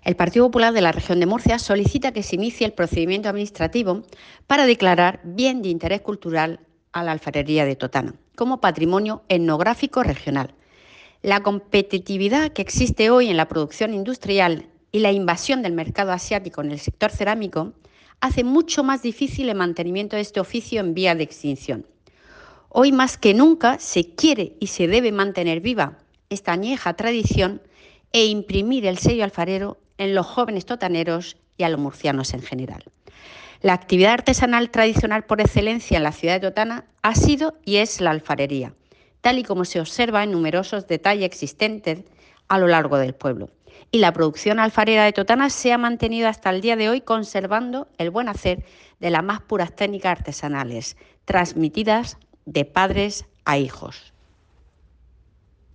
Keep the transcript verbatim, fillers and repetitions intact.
El Partido Popular de la Región de Murcia solicita que se inicie el procedimiento administrativo para declarar bien de interés cultural a la alfarería de Totana como patrimonio etnográfico regional. La competitividad que existe hoy en la producción industrial y la invasión del mercado asiático en el sector cerámico hace mucho más difícil el mantenimiento de este oficio en vía de extinción. Hoy más que nunca se quiere y se debe mantener viva esta añeja tradición e imprimir el sello alfarero en los jóvenes totaneros y a los murcianos en general. La actividad artesanal tradicional por excelencia en la ciudad de Totana ha sido y es la alfarería, tal y como se observa en numerosos detalles existentes a lo largo del pueblo. Y la producción alfarera de Totana se ha mantenido hasta el día de hoy conservando el buen hacer de las más puras técnicas artesanales, transmitidas de padres a hijos.